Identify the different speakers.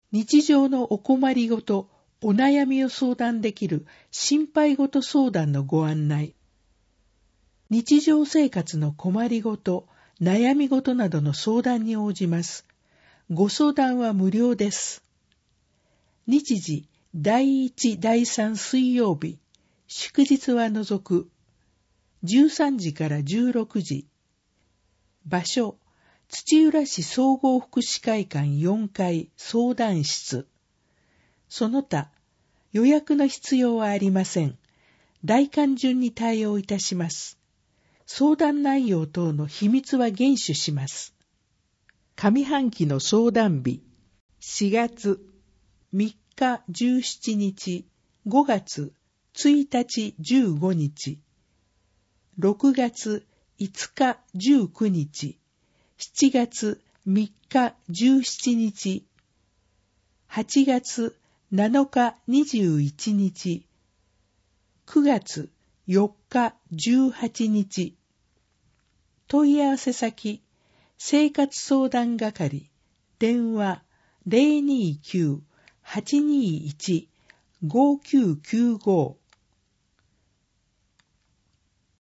Speaker 1: 日常のお困りごと、お悩みを相談できる心配ごと相談のご案内。日常生活の困りごと、悩みごとなどの相談に応じます。ご相談は無料です。日時、第1、第3水曜日、祝日は除く、13時から16時。場所、土浦市総合福祉会館4階相談室。その他、予約の必要はありません。来館順に対応いたします。相談内容等の秘密は厳守します。上半期の相談日、4月3日17日、5月1日15日、6月5日19日、7月3日17日、8月7日21日、9月4日18日。問い合わせ先、生活相談係、電話 029-821-5995